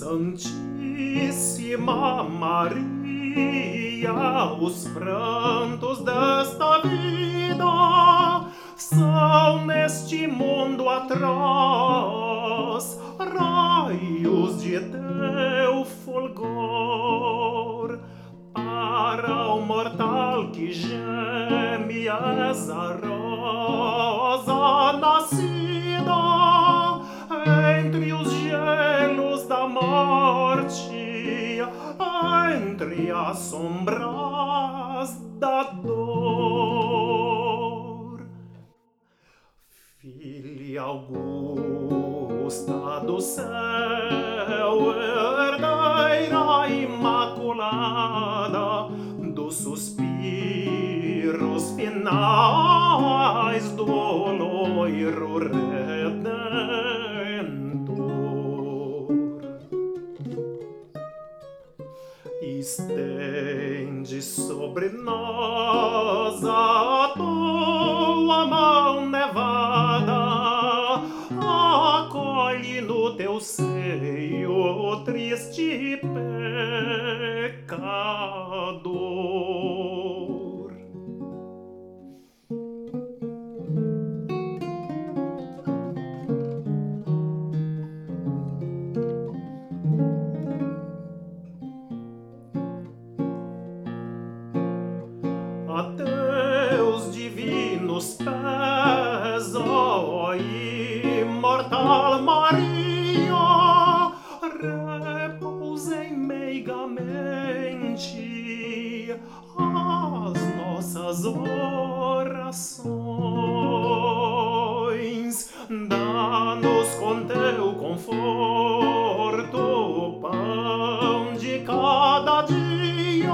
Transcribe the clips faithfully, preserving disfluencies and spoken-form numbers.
Santíssima Maria, os prantos desta vida são neste mundo atrás raios de teu fulgor. Para o mortal que geme és a rosa nascida entre os gelos da morte, entre as sombras da dor. Filha Augusta do céu, herdeira imaculada dos suspiros finais do loiro redentor, estende sobre nós a tua mão nevada, acolhe no teu seio o triste pecador. A teus divinos pés, ó imortal Maria, repousem meigamente as nossas orações. Dá-nos com teu conforto o pão de cada dia,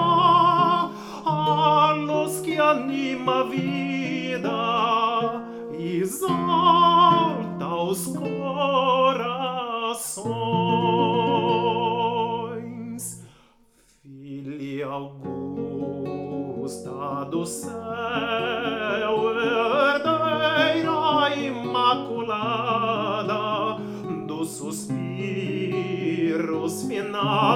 a luz que anima a vida, exalta os corações. Filha Augusta do céu, herdeira imaculada dos suspiros finais